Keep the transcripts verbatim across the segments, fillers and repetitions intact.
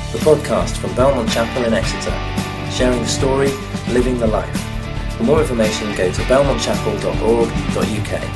the podcast from Belmont Chapel in Exeter, sharing the story, living the life. For more information, go to belmont chapel dot org dot U K.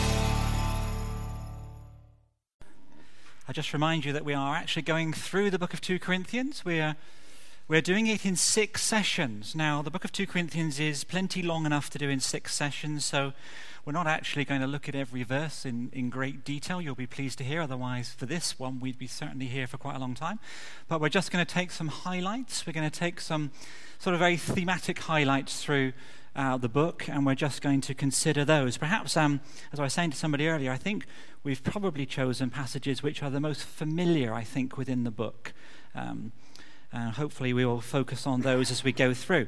I just remind you that we are actually going through the book of Second Corinthians. We're we're doing it in six sessions. Now, the book of Second Corinthians is plenty long enough to do in six sessions, so we're not actually going to look at every verse in, in great detail. You'll be pleased to hear. Otherwise, for this one, we'd be certainly here for quite a long time. But we're just going to take some highlights. We're going to take some sort of very thematic highlights through uh, the book, and we're just going to consider those. Perhaps, um, as I was saying to somebody earlier, I think we've probably chosen passages which are the most familiar, I think, within the book. Um, and hopefully we will focus on those as we go through.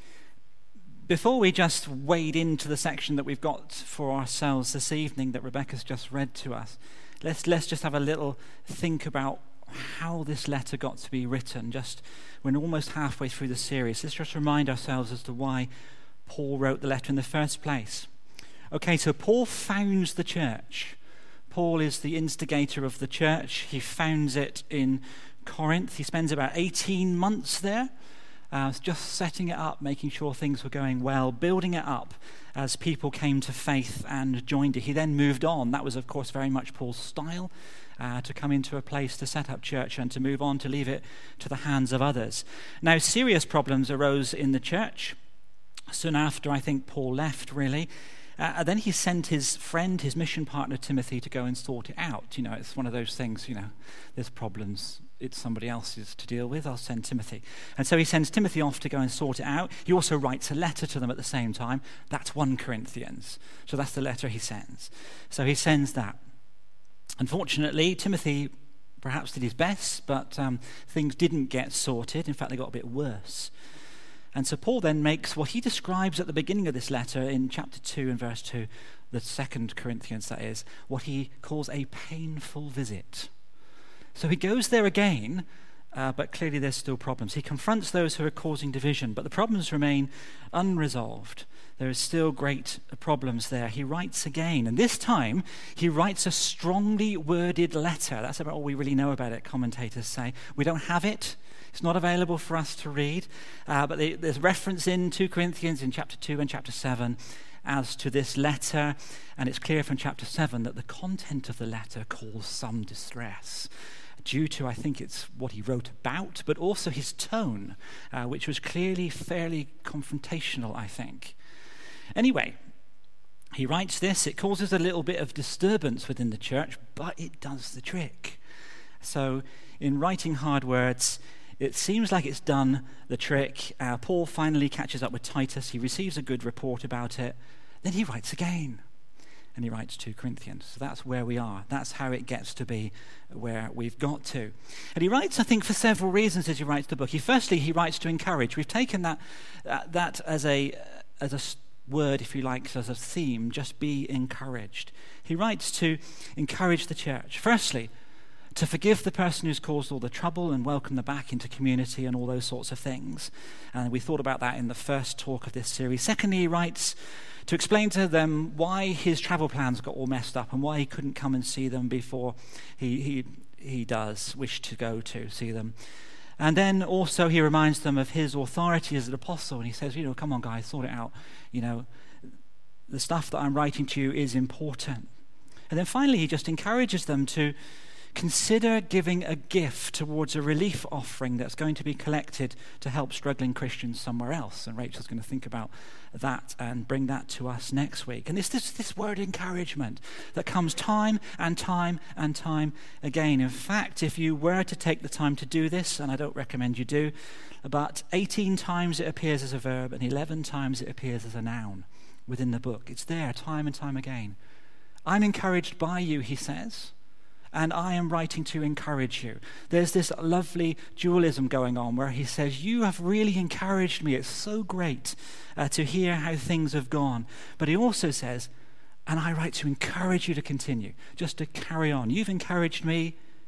Before we just wade into the section that we've got for ourselves this evening that Rebecca's just read to us, let's let's just have a little think about how this letter got to be written. Just we're almost halfway through the series. Let's just remind ourselves as to why Paul wrote the letter in the first place. Okay, so Paul founds the church. Paul is the instigator of the church. He founds it in Corinth. He spends about eighteen months there, uh, just setting it up, making sure things were going well, building it up as people came to faith and joined it. He then moved on. That was, of course, very much Paul's style, uh, to come into a place to set up church and to move on, to leave it to the hands of others. Now, serious problems arose in the church soon after, I think, Paul left, really. Uh, and then he sent his friend, his mission partner, Timothy, to go and sort it out. You know, it's one of those things, you know, there's problems, it's somebody else's to deal with, I'll send Timothy. And so he sends Timothy off to go and sort it out. He also writes a letter to them at the same time. That's First Corinthians. So that's the letter he sends. So he sends that. Unfortunately, Timothy perhaps did his best, but um, things didn't get sorted. In fact, they got a bit worse. And so Paul then makes what he describes at the beginning of this letter in chapter two and verse two, the Second Corinthians that is, what he calls a painful visit. So he goes there again, uh, but clearly there's still problems. He confronts those who are causing division, but the problems remain unresolved. There is still great problems there. He writes again, and this time he writes a strongly worded letter. That's about all we really know about it, commentators say. We don't have it. It's not available for us to read, uh, but they, there's reference in Second Corinthians in chapter two and chapter seven as to this letter, and it's clear from chapter seven that the content of the letter caused some distress due to, I think it's what he wrote about, but also his tone, uh, which was clearly fairly confrontational, I think. Anyway, he writes this. It causes a little bit of disturbance within the church, but it does the trick. So in writing hard words, it seems like it's done the trick. Uh, Paul finally catches up with Titus. He receives a good report about it. Then he writes again. And he writes Second Corinthians. So that's where we are. That's how it gets to be where we've got to. And he writes, I think, for several reasons as he writes the book. He, firstly, he writes to encourage. We've taken that uh, that as a as a word, if you like, as a theme, just be encouraged. He writes to encourage the church. Firstly, to forgive the person who's caused all the trouble and welcome them back into community and all those sorts of things. And we thought about that in the first talk of this series. Secondly, he writes to explain to them why his travel plans got all messed up and why he couldn't come and see them before he he, he does wish to go to see them. And then also he reminds them of his authority as an apostle, and he says, you know, come on guys, sort it out. You know, the stuff that I'm writing to you is important. And then finally he just encourages them to consider giving a gift towards a relief offering that's going to be collected to help struggling Christians somewhere else. And Rachel's going to think about that and bring that to us next week. And it's this, this word encouragement that comes time and time and time again. In fact, if you were to take the time to do this, and I don't recommend you do, but eighteen times it appears as a verb and eleven times it appears as a noun within the book. It's there time and time again. I'm encouraged by you, he says. And I am writing to encourage you. There's this lovely dualism going on where he says, you have really encouraged me. It's so great uh, to hear how things have gone. But he also says, and I write to encourage you to continue, just to carry on. You've encouraged me,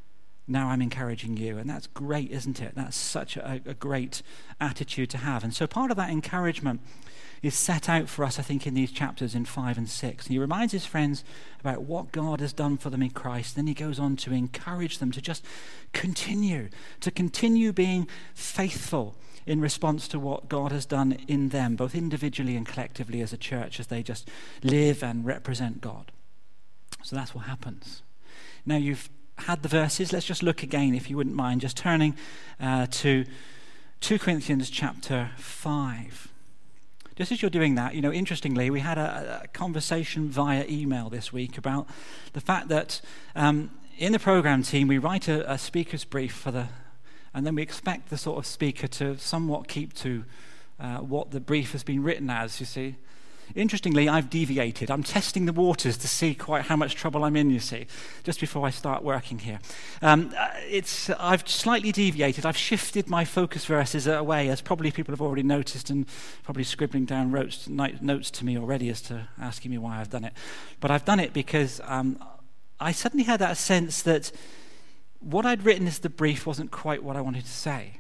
now I'm encouraging you. And that's great, isn't it? That's such a, a great attitude to have. And so part of that encouragement is set out for us, I think, in these chapters in five and six. And he reminds his friends about what God has done for them in Christ. Then he goes on to encourage them to just continue, to continue being faithful in response to what God has done in them, both individually and collectively as a church, as they just live and represent God. So that's what happens. Now you've had the verses. Let's just look again, if you wouldn't mind, just turning uh, to two Corinthians chapter five. Just as you're doing that, you know, interestingly, we had a, a conversation via email this week about the fact that um, in the program team, we write a, a speaker's brief for the, and then we expect the sort of speaker to somewhat keep to uh, what the brief has been written as, you see. Interestingly, I've deviated. I'm testing the waters to see quite how much trouble I'm in, you see, just before I start working here. Um, it's I've slightly deviated. I've shifted my focus verses away, as probably people have already noticed and probably scribbling down notes, notes to me already as to asking me why I've done it. But I've done it because um, I suddenly had that sense that what I'd written as the brief wasn't quite what I wanted to say.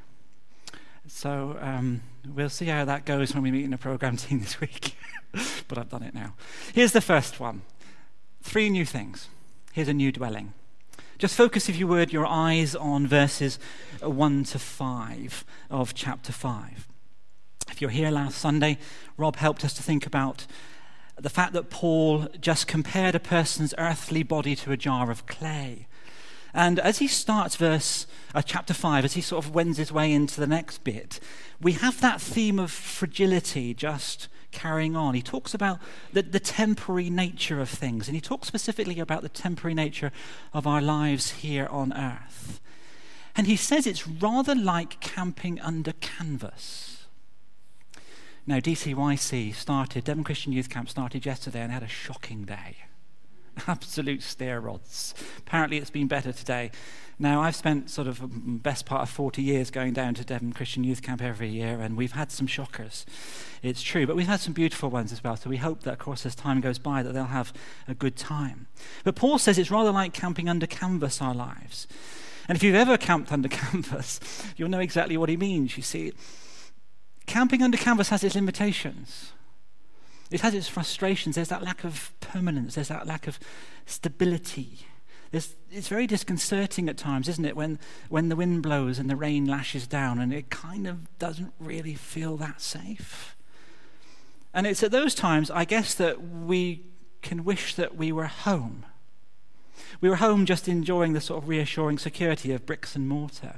So um, we'll see how that goes when we meet in the program team this week. But I've done it now. Here's the first one. Three new things. Here's a new dwelling. Just focus, if you would, your eyes on verses one to five of chapter five. If you're here last Sunday, Rob helped us to think about the fact that Paul just compared a person's earthly body to a jar of clay. And as he starts verse uh, chapter five, as he sort of wends his way into the next bit, we have that theme of fragility just carrying on. He talks about the, the temporary nature of things, and he talks specifically about the temporary nature of our lives here on earth. And he says it's rather like camping under canvas. Now, D C Y C started, Devon Christian Youth Camp started yesterday and had a shocking day. Absolute stair rods. Apparently it's been better today. Now, I've spent sort of the best part of forty years going down to Devon Christian Youth Camp every year, and we've had some shockers. It's true, but we've had some beautiful ones as well, so we hope that, of course, as time goes by, that they'll have a good time. But Paul says it's rather like camping under canvas, our lives. And if you've ever camped under canvas, you'll know exactly what he means, you see. Camping under canvas has its limitations. It has its frustrations. There's that lack of permanence. There's that lack of stability. There's, it's very disconcerting at times, isn't it, when, when the wind blows and the rain lashes down and it kind of doesn't really feel that safe. And it's at those times, I guess, that we can wish that we were home. We were home just enjoying the sort of reassuring security of bricks and mortar.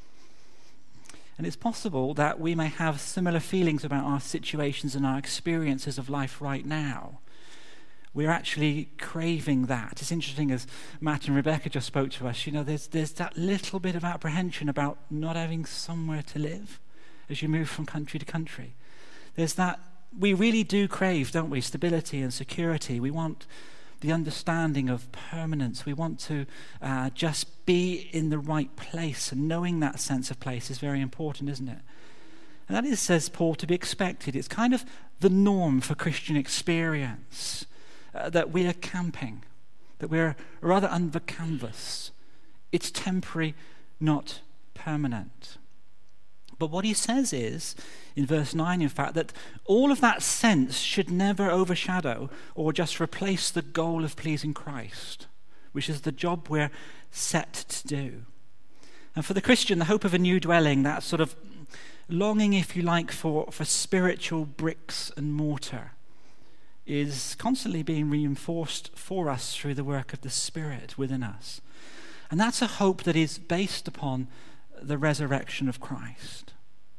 And it's possible that we may have similar feelings about our situations and our experiences of life right now. We're actually craving that. It's interesting, as Matt and Rebecca just spoke to us, you know, there's there's that little bit of apprehension about not having somewhere to live as you move from country to country. There's that, we really do crave, don't we, stability and security. We want the understanding of permanence. We want to uh, just be in the right place, and knowing that sense of place is very important, isn't it? And that is, says Paul, to be expected. It's kind of the norm for Christian experience, uh, that we are camping, that we're rather under canvas. It's temporary, not permanent. But what he says is, in verse nine, in fact, that all of that sense should never overshadow or just replace the goal of pleasing Christ, which is the job we're set to do. And for the Christian, the hope of a new dwelling, that sort of longing, if you like, for, for spiritual bricks and mortar, is constantly being reinforced for us through the work of the Spirit within us. And that's a hope that is based upon the resurrection of Christ.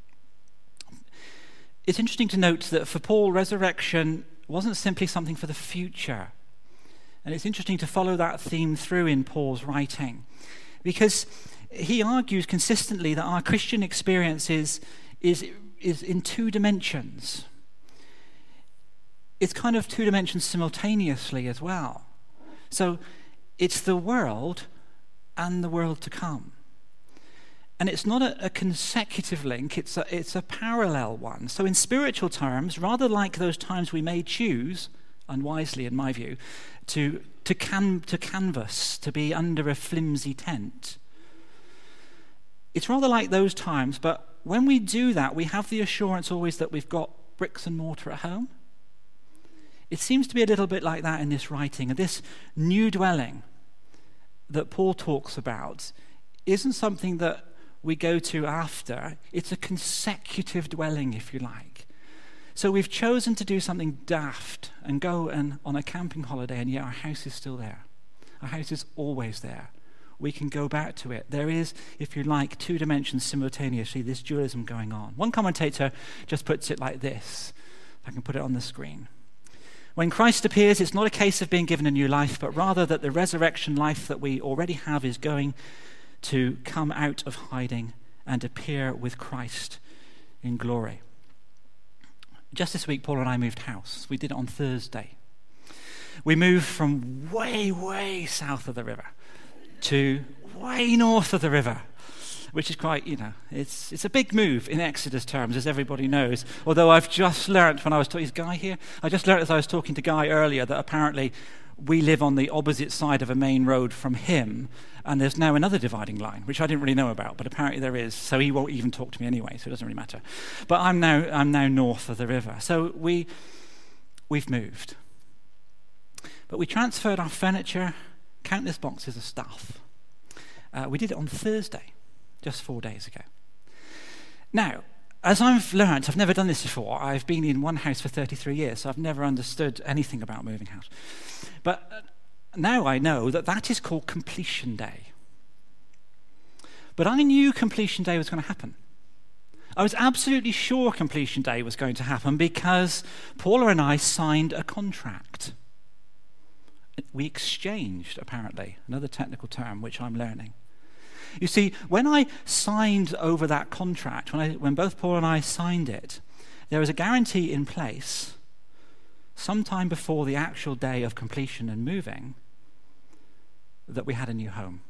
It's interesting to note that for Paul, resurrection wasn't simply something for the future. And it's interesting to follow that theme through in Paul's writing, because he argues consistently that our Christian experience is, is, is in two dimensions. It's kind of two dimensions simultaneously as well. So it's the world and the world to come. And it's not a, a consecutive link, it's a, it's a parallel one. So in spiritual terms, rather like those times we may choose, unwisely in my view, to, to, can, to canvas, to be under a flimsy tent, it's rather like those times, but when we do that, we have the assurance always that we've got bricks and mortar at home. It seems to be a little bit like that in this writing. And this new dwelling that Paul talks about isn't something that we go to after. It's a consecutive dwelling, if you like. So we've chosen to do something daft and go and on a camping holiday, and yet our house is still there. Our house is always there. We can go back to it. There is, if you like, two dimensions simultaneously, this dualism going on. One commentator just puts it like this. If I can put it on the screen. When Christ appears, it's not a case of being given a new life, but rather that the resurrection life that we already have is going to come out of hiding and appear with Christ in glory. Just this week, Paul and I moved house. We did it on Thursday. We moved from way, way south of the river to way north of the river, which is quite, you know, it's it's a big move in Exodus terms, as everybody knows. Although I've just learnt when I was talking, is Guy here? I just learnt as I was talking to Guy earlier that apparently we live on the opposite side of a main road from him, and there's now another dividing line, which I didn't really know about, but apparently there is. So he won't even talk to me anyway, so it doesn't really matter. But I'm now I'm now north of the river, so we we've moved, but we transferred our furniture, countless boxes of stuff. Uh, we did it on Thursday, just four days ago. Now, as I've learnt, I've never done this before. I've been in one house for thirty-three years, so I've never understood anything about moving house. But now I know that that is called completion day. But I knew completion day was going to happen. I was absolutely sure completion day was going to happen because Paula and I signed a contract. We exchanged, apparently, another technical term which I'm learning. You see, when I signed over that contract, when, I, when both Paul and I signed it, there was a guarantee in place sometime before the actual day of completion and moving that we had a new home.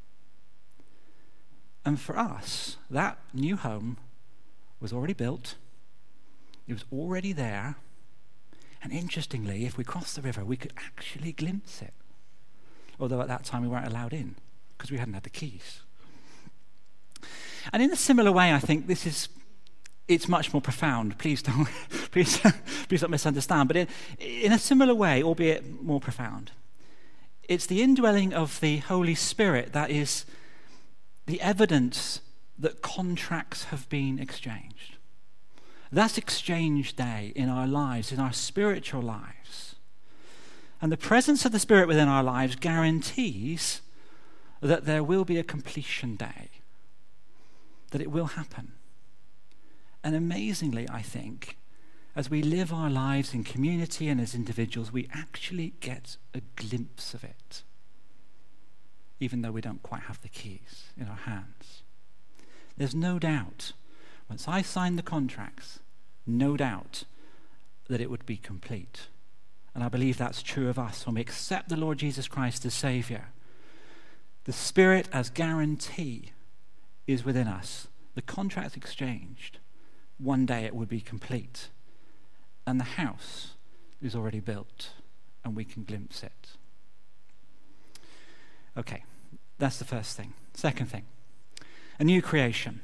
And for us, that new home was already built. It was already there. And interestingly, if we crossed the river, we could actually glimpse it. Although at that time we weren't allowed in because we hadn't had the keys. And in a similar way, I think this is, it's much more profound. Please don't, please, please don't misunderstand. But in, in a similar way, albeit more profound, it's the indwelling of the Holy Spirit that is the evidence that contracts have been exchanged. That's exchange day in our lives, in our spiritual lives. And the presence of the Spirit within our lives guarantees that there will be a completion day, that it will happen. And amazingly, I think, as we live our lives in community and as individuals, we actually get a glimpse of it, even though we don't quite have the keys in our hands. There's no doubt, once I signed the contracts, no doubt that it would be complete. And I believe that's true of us when we accept the Lord Jesus Christ as Savior. The Spirit as guarantee is within us. The contract's exchanged. One day it would be complete. And the house is already built, and we can glimpse it. Okay, that's the first thing. Second thing, a new creation.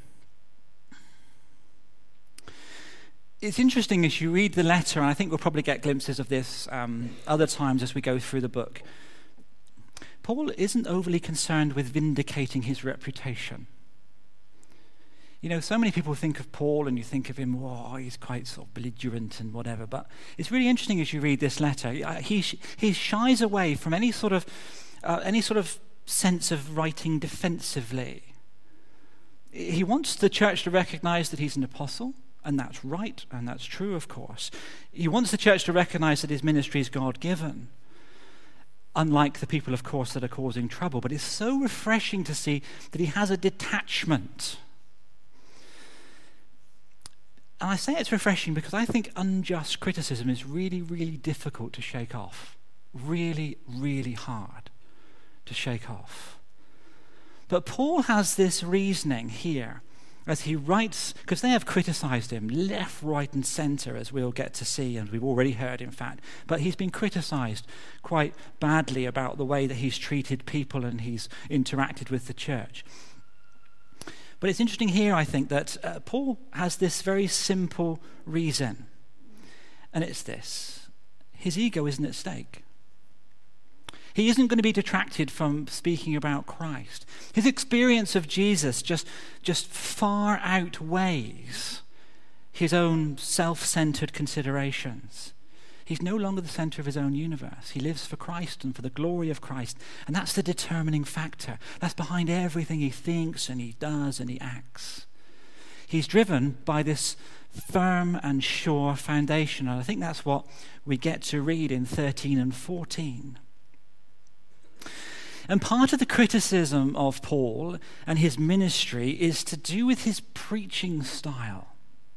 It's interesting as you read the letter, and I think we'll probably get glimpses of this um, other times as we go through the book. Paul isn't overly concerned with vindicating his reputation. You know, so many people think of Paul and you think of him, oh, he's quite sort of belligerent and whatever. But it's really interesting as you read this letter. He he shies away from any sort of uh, any sort of sense of writing defensively. He wants the church to recognize that he's an apostle, and that's right, and that's true, of course. He wants the church to recognize that his ministry is God-given, unlike the people, of course, that are causing trouble. But it's so refreshing to see that he has a detachment. And I say it's refreshing because I think unjust criticism is really, really difficult to shake off. Really, really hard to shake off. But Paul has this reasoning here as he writes, because they have criticized him left, right, and center, as we'll get to see, and we've already heard, in fact. But he's been criticized quite badly about the way that he's treated people and he's interacted with the church. But it's interesting here, I think, that uh, Paul has this very simple reason. And it's this: his ego isn't at stake. He isn't going to be detracted from speaking about Christ. His experience of Jesus just, just far outweighs his own self-centered considerations. He's no longer the center of his own universe. He lives for Christ and for the glory of Christ. And that's the determining factor. That's behind everything he thinks and he does and he acts. He's driven by this firm and sure foundation. And I think that's what we get to read in thirteen and fourteen. And part of the criticism of Paul and his ministry is to do with his preaching style.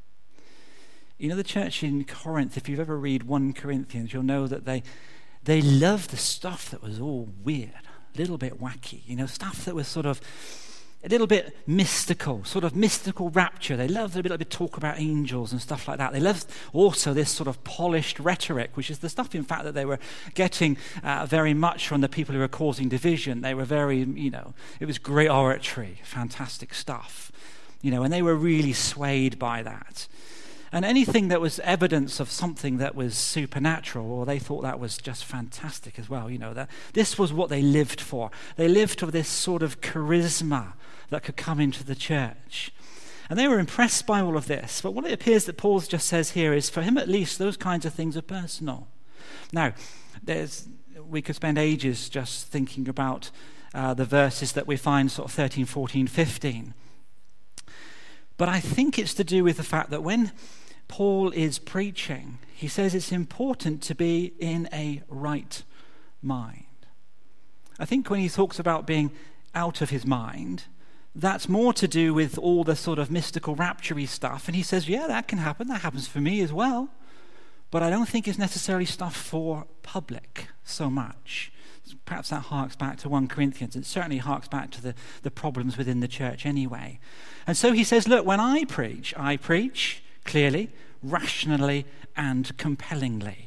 You know, the church in Corinth, if you've ever read First Corinthians, you'll know that they they loved the stuff that was all weird, a little bit wacky, you know, stuff that was sort of a little bit mystical, sort of mystical rapture. They loved a little bit talk about angels and stuff like that. They loved also this sort of polished rhetoric, which is the stuff, in fact, that they were getting uh, very much from the people who were causing division. They were very, you know, it was great oratory, fantastic stuff, you know, and they were really swayed by that. And anything that was evidence of something that was supernatural, or they thought that was just fantastic as well, you know, that this was what they lived for. They lived for this sort of charisma that could come into the church. And they were impressed by all of this. But what it appears that Paul just says here is, for him at least, those kinds of things are personal. Now, there's we could spend ages just thinking about uh, the verses that we find sort of thirteen, fourteen, fifteen. But I think it's to do with the fact that when Paul is preaching, he says it's important to be in a right mind. I think when he talks about being out of his mind, that's more to do with all the sort of mystical rapture-y stuff. And he says, yeah, that can happen. That happens for me as well. But I don't think it's necessarily stuff for public so much. Perhaps that harks back to First Corinthians. It certainly harks back to the, the problems within the church anyway. And so he says, look, when I preach, I preach clearly, rationally, and compellingly.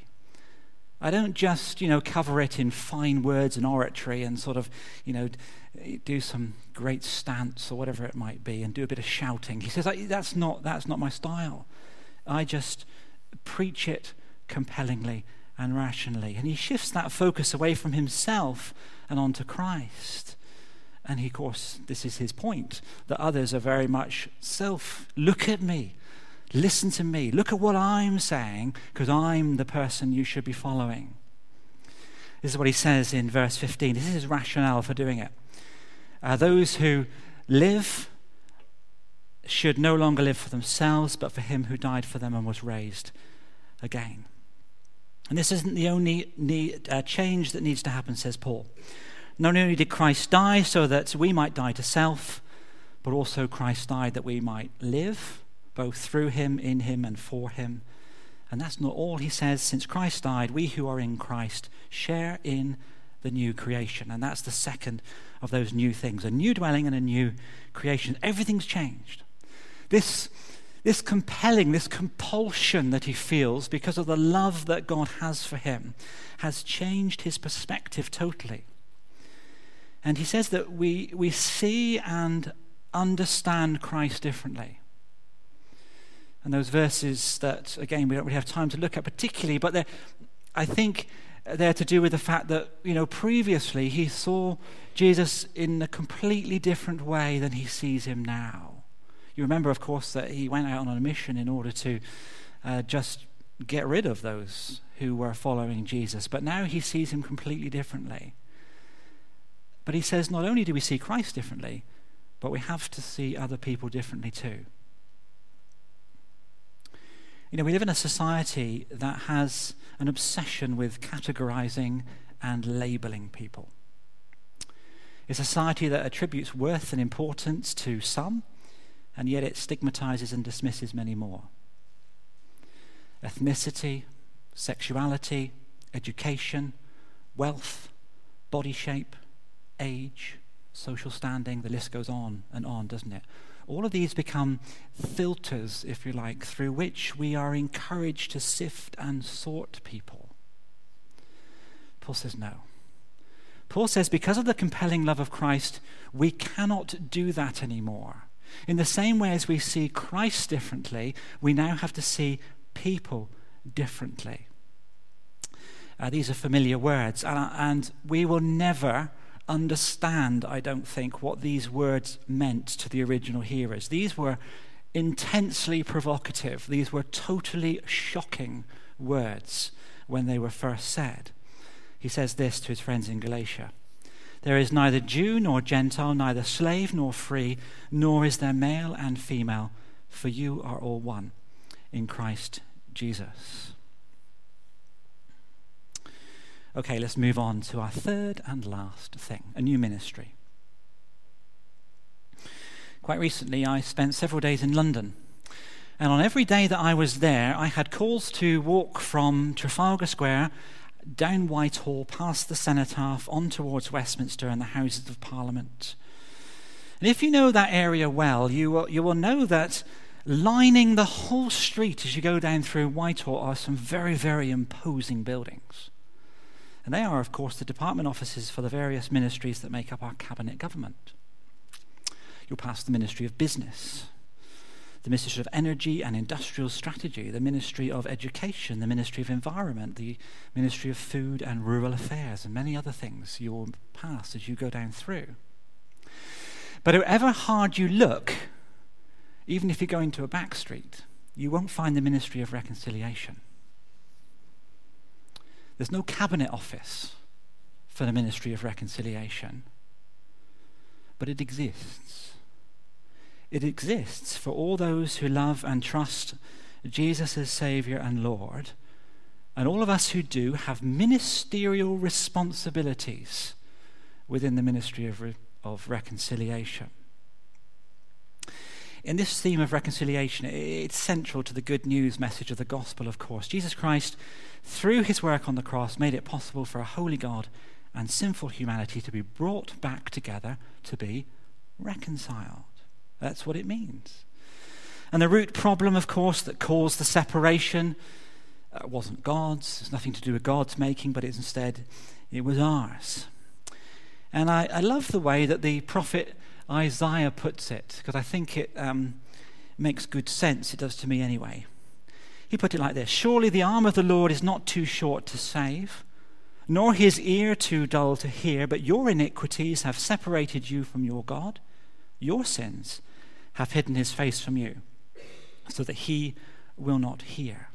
I don't just, you know, cover it in fine words and oratory and sort of, you know, do some great stance or whatever it might be and do a bit of shouting. He says, that's not, that's not my style. I just preach it compellingly and rationally. And he shifts that focus away from himself and onto Christ. And he, of course, this is his point, that others are very much self, look at me, listen to me, look at what I'm saying, because I'm the person you should be following. This is what he says in verse fifteen. This is his rationale for doing it. Uh, those who live should no longer live for themselves, but for him who died for them and was raised again. And this isn't the only need, uh, change that needs to happen, says Paul. Not only did Christ die so that we might die to self, but also Christ died that we might live, both through him, in him, and for him. And that's not all. He says, since Christ died, we who are in Christ share in the new creation. And that's the second of those new things, a new dwelling and a new creation. Everything's changed. This This compelling, this compulsion that he feels because of the love that God has for him has changed his perspective totally. And he says that we, we see and understand Christ differently. And those verses that, again, we don't really have time to look at particularly, but they're, I think they're to do with the fact that, you know, previously he saw Jesus in a completely different way than he sees him now. You remember, of course, that he went out on a mission in order to uh, just get rid of those who were following Jesus. But now he sees him completely differently. But he says not only do we see Christ differently, but we have to see other people differently too. You know, we live in a society that has an obsession with categorizing and labeling people. It's a society that attributes worth and importance to some, and yet it stigmatizes and dismisses many more. Ethnicity, sexuality, education, wealth, body shape, age, social standing, the list goes on and on, doesn't it? All of these become filters, if you like, through which we are encouraged to sift and sort people. Paul says no. Paul says because of the compelling love of Christ, we cannot do that anymore. In the same way as we see Christ differently, we now have to see people differently. Uh, these are familiar words, and, and we will never understand, I don't think, what these words meant to the original hearers. These were intensely provocative. These were totally shocking words when they were first said. He says this to his friends in Galatia: "There is neither Jew nor Gentile, neither slave nor free, nor is there male and female, for you are all one in Christ Jesus." Okay, let's move on to our third and last thing, a new ministry. Quite recently, I spent several days in London. And on every day that I was there, I had calls to walk from Trafalgar Square down Whitehall, past the Cenotaph, on towards Westminster and the Houses of Parliament. And if you know that area well, you will, you will know that lining the whole street as you go down through Whitehall are some very, very imposing buildings. And they are, of course, the department offices for the various ministries that make up our cabinet government. You'll pass the Ministry of Business, the Ministry of Energy and Industrial Strategy, the Ministry of Education, the Ministry of Environment, the Ministry of Food and Rural Affairs, and many other things you will pass as you go down through. But however hard you look, even if you go into a back street, you won't find the Ministry of Reconciliation. There's no cabinet office for the Ministry of Reconciliation, but it exists. It exists for all those who love and trust Jesus as Saviour and Lord, and all of us who do have ministerial responsibilities within the Ministry of, Re- of Reconciliation. In this theme of reconciliation, it's central to the good news message of the gospel, of course. Jesus Christ, through his work on the cross, made it possible for a holy God and sinful humanity to be brought back together, to be reconciled. That's what it means. And the root problem, of course, that caused the separation uh, wasn't God's. It's nothing to do with God's making, but it's instead, it was ours. And I, I love the way that the prophet Isaiah puts it, because I think it um, makes good sense. It does to me anyway. He put it like this: "Surely the arm of the Lord is not too short to save, nor his ear too dull to hear, but your iniquities have separated you from your God. Your sins have hidden his face from you, so that he will not hear."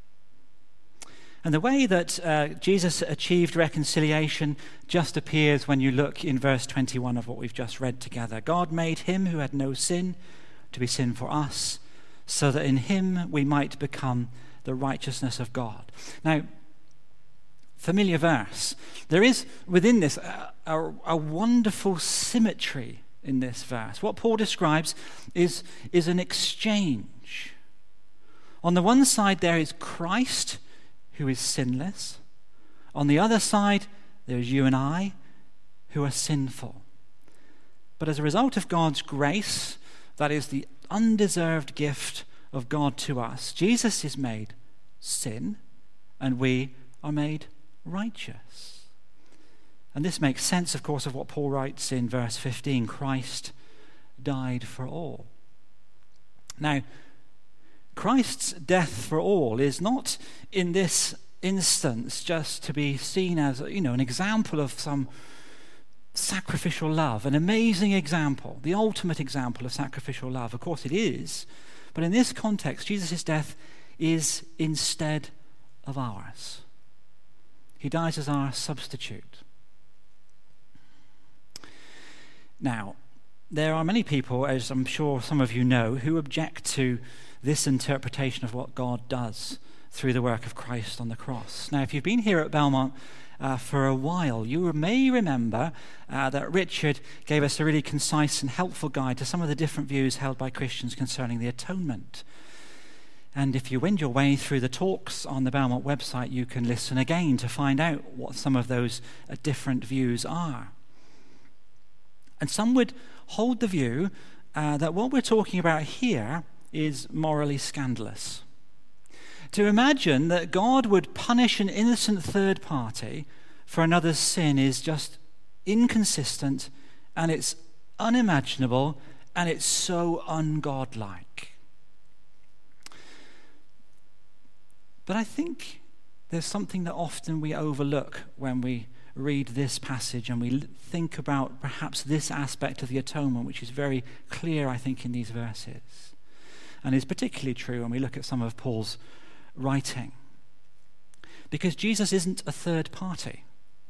And the way that uh, Jesus achieved reconciliation just appears when you look in verse twenty-one of what we've just read together. "God made him who had no sin to be sin for us, so that in him we might become the righteousness of God." Now, familiar verse. There is within this a, a, a wonderful symmetry in this verse. What Paul describes is, is an exchange. On the one side there is Christ, who is sinless. On the other side, there's you and I, who are sinful. But as a result of God's grace, that is the undeserved gift of God to us, Jesus is made sin, and we are made righteous. And this makes sense, of course, of what Paul writes in verse fifteen: Christ died for all. Now, Christ's death for all is not in this instance just to be seen as, you know, an example of some sacrificial love, an amazing example, the ultimate example of sacrificial love. Of course it is, but in this context, Jesus' death is instead of ours. He dies as our substitute. Now, there are many people, as I'm sure some of you know, who object to this interpretation of what God does through the work of Christ on the cross. Now, if you've been here at Belmont uh, for a while, you may remember uh, that Richard gave us a really concise and helpful guide to some of the different views held by Christians concerning the atonement. And if you wend your way through the talks on the Belmont website, you can listen again to find out what some of those uh, different views are. And some would hold the view uh, that what we're talking about here is morally scandalous. To imagine that God would punish an innocent third party for another's sin is just inconsistent, and it's unimaginable, and it's so ungodlike. But I think there's something that often we overlook when we read this passage and we think about perhaps this aspect of the atonement, which is very clear, I think, in these verses, and is particularly true when we look at some of Paul's writing. Because Jesus isn't a third party.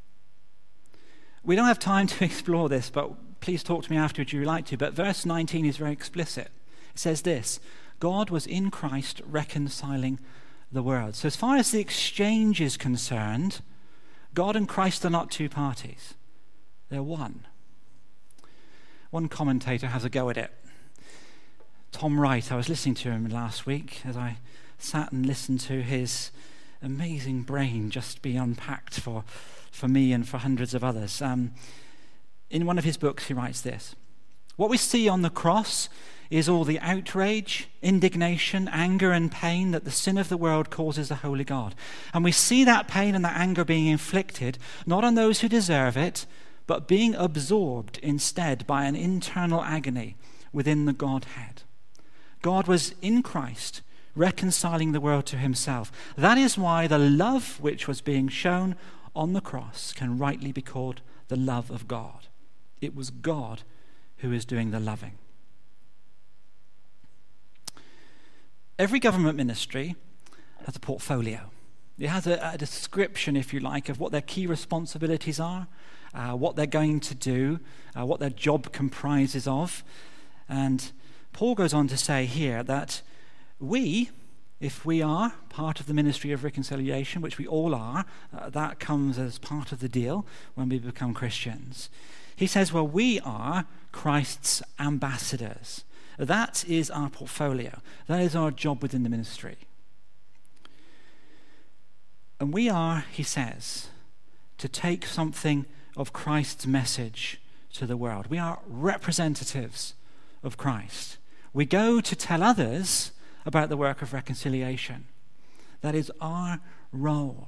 We don't have time to explore this, but please talk to me afterwards if you'd like to. But verse nineteen is very explicit. It says this: God was in Christ reconciling the world. So as far as the exchange is concerned, God and Christ are not two parties. They're one. One commentator has a go at it. Tom Wright, I was listening to him last week as I sat and listened to his amazing brain just be unpacked for, for me and for hundreds of others. Um, in one of his books, he writes this: what we see on the cross is all the outrage, indignation, anger, and pain that the sin of the world causes the holy God. And we see that pain and that anger being inflicted not on those who deserve it, but being absorbed instead by an internal agony within the Godhead. God was in Christ, reconciling the world to himself. That is why the love which was being shown on the cross can rightly be called the love of God. It was God who is doing the loving. Every government ministry has a portfolio. It has a, a description, if you like, of what their key responsibilities are, uh, what they're going to do, uh, what their job comprises of. And Paul goes on to say here that we, if we are part of the ministry of reconciliation, which we all are, uh, that comes as part of the deal when we become Christians. He says, well, we are Christ's ambassadors. That is our portfolio. That is our job within the ministry. And we are, he says, to take something of Christ's message to the world. We are representatives of Christ. We go to tell others about the work of reconciliation. That is our role.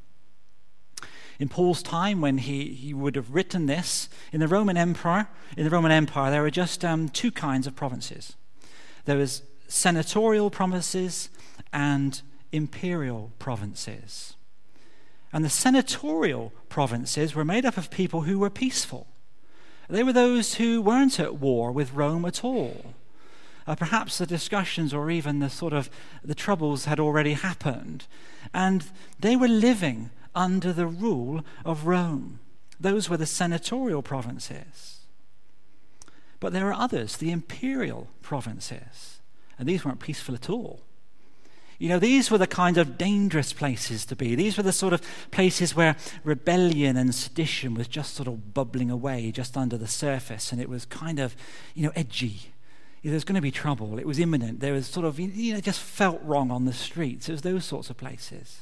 In Paul's time, when he, he would have written this, in the Roman Empire, in the Roman Empire, there were just um, two kinds of provinces. There was senatorial provinces and imperial provinces. And the senatorial provinces were made up of people who were peaceful. They were those who weren't at war with Rome at all. Uh, perhaps the discussions or even the sort of the troubles had already happened. And they were living under the rule of Rome. Those were the senatorial provinces. But there are others, the imperial provinces, and these weren't peaceful at all. You know, these were the kind of dangerous places to be. These were the sort of places where rebellion and sedition was just sort of bubbling away just under the surface, and it was kind of, you know, edgy. There was going to be trouble. It was imminent. There was sort of, you know, it just felt wrong on the streets. It was those sorts of places.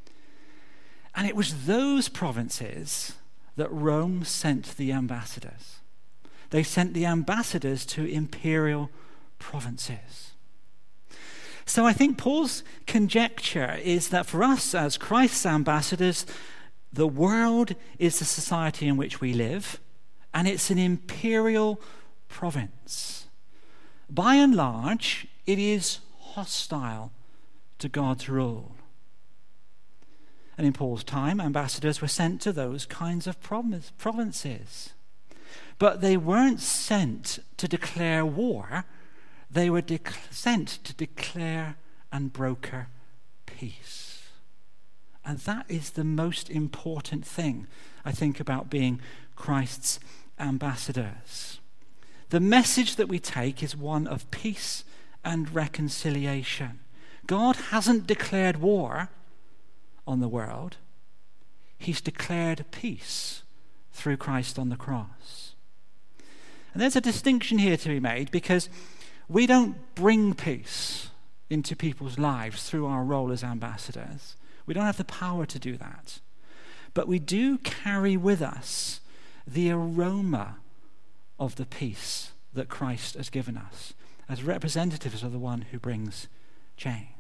And it was those provinces that Rome sent the ambassadors. They sent the ambassadors to imperial provinces. So I think Paul's conjecture is that for us as Christ's ambassadors, the world is the society in which we live, and it's an imperial province. By and large, it is hostile to God's rule. And in Paul's time, ambassadors were sent to those kinds of provinces. But they weren't sent to declare war. They were de- sent to declare and broker peace. And that is the most important thing, I think, about being Christ's ambassadors. The message that we take is one of peace and reconciliation. God hasn't declared war on the world. He's declared peace through Christ on the cross. And there's a distinction here to be made, because we don't bring peace into people's lives through our role as ambassadors. We don't have the power to do that. But we do carry with us the aroma of the peace that Christ has given us as representatives of the one who brings change.